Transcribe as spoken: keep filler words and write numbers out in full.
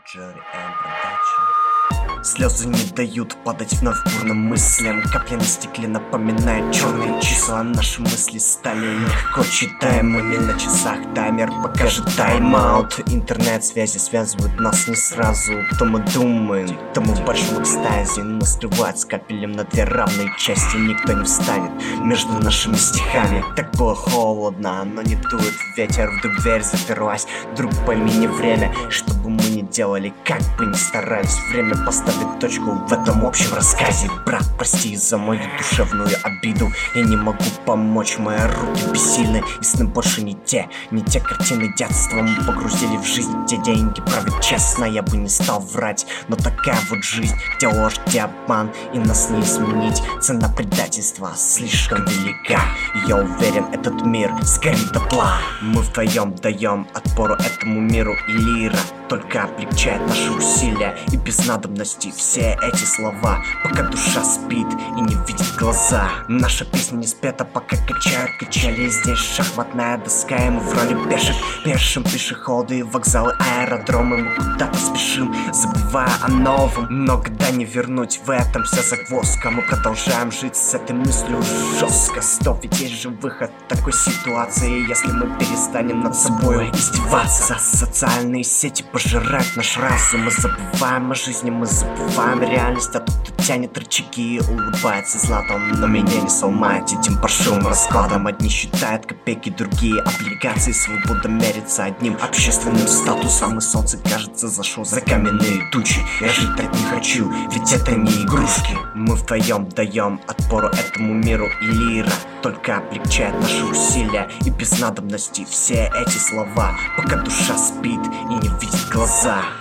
Джори М. Продакшн. Слезы не дают падать вновь бурным мыслям. Капли на стекле напоминают черные числа. Наши мысли стали легко читаемыми. На часах таймер покажет тайм-аут. Интернет-связи связывают нас не сразу. То мы думаем, то мы в большом экстазе. Но скрывать скальпелем на две равные части. Никто не встанет между нашими стихами. Так было холодно, но не дует ветер. Вдруг дверь заперлась. Вдруг пойми не время. Что бы мы ни делали, как бы ни старались, время поставить точку в этом общем рассказе. Брат, прости за мою душевную обиду. Я не могу помочь, мои руки бессильны. И сны больше не те, не те картины детства. Мы погрузили в жизнь, где деньги правят честно. Я бы не стал врать, но такая вот жизнь, где ложь, где обман, и нас не изменить. Цена предательства слишком велика, и я уверен, этот мир сгорит дотла. Мы вдвоем даем отпору этому миру, и лира только облегчает наши усилия. И без надобности все эти слова, пока душа спит и не видит глаза. Наша песня не спета, пока качают качели. Здесь шахматная доска, и мы в роли пешек. Пешим пешеходы, вокзалы, аэродромы. Мы куда-то спешим, забывая о новом. Но когда не вернуть, в этом вся загвоздка. Мы продолжаем жить с этой мыслью жестко. Стоп, ведь есть же выход такой ситуации, если мы перестанем над собой издеваться. Социальные сети пожирают наш разум. Мы забываем о жизни, мы забываем реальность. А тут тянет рычаги и улыбается златом. Но меня не сломать этим паршивым раскладом. Одни считают копейки, другие облигации. Свобода мерится одним общественным статусом. И солнце, кажется, зашло за каменные тучи. Я жить так не хочу, ведь это не игрушки. Мы вдвоем даем отпору этому миру, и лира только облегчает наши усилия. И без надобности все эти слова, пока душа спит и не видит глаза.